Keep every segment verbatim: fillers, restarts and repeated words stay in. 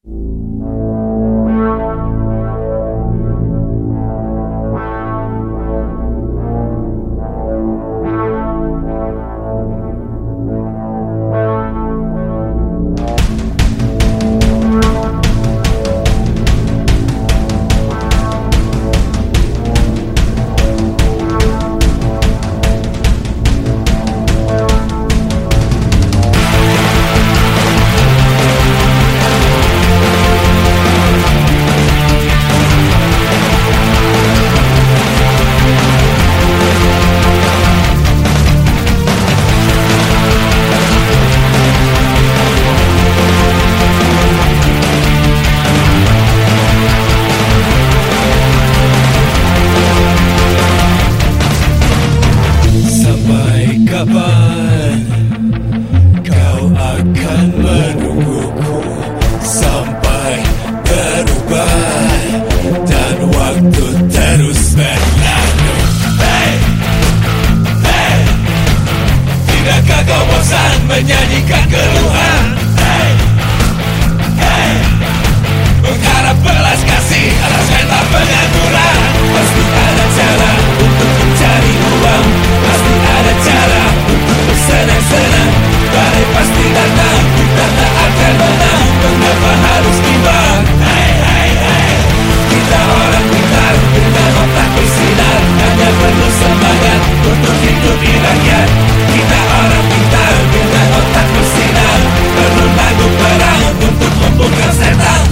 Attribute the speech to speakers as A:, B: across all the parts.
A: Kapan kau akan menungguku sampai berubah dan waktu terus berlalu? Hey, hey, tidakkah kau bosan menyanyikan keluhan? Hey, hey, mengharap belas kasih atas rela pengangguran. Pasti ada cara untuk mencari uang, pasti ada cara untuk bersenang-senang. Badai pasti datang, kita tak akan menang. Mengapa harus timbang? Hey, hey, hey, kita orang pintar dengan otak bersinar, hanya perlu semangat untuk hidup di rakyat. Kita orang pintar dengan otak bersinar, perlu lagu perang untuk membungkam setan.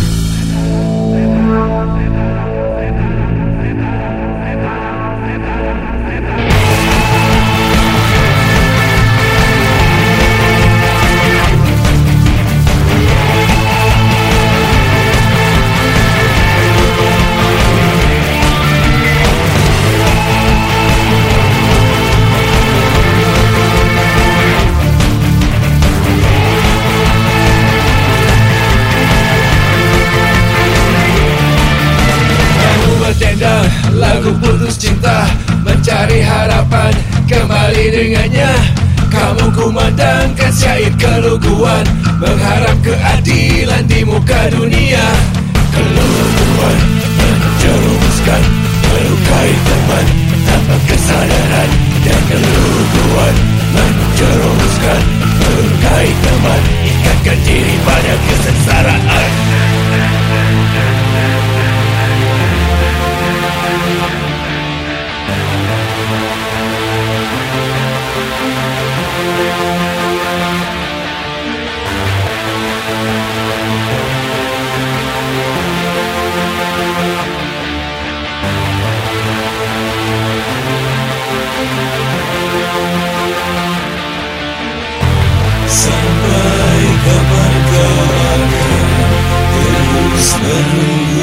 A: Lagu putus cinta, mencari harapan, kembali dengannya. Kamu kumandangkan syair keluguan, mengharap keadilan di muka dunia. Keluguan menjerumuskan, melukai teman tanpa kesadaran. Dan keluguan menjerumuskan, melukai teman, ikatkan diri pada kesengsaraan. Sampai kapan kau akan terus menunggu?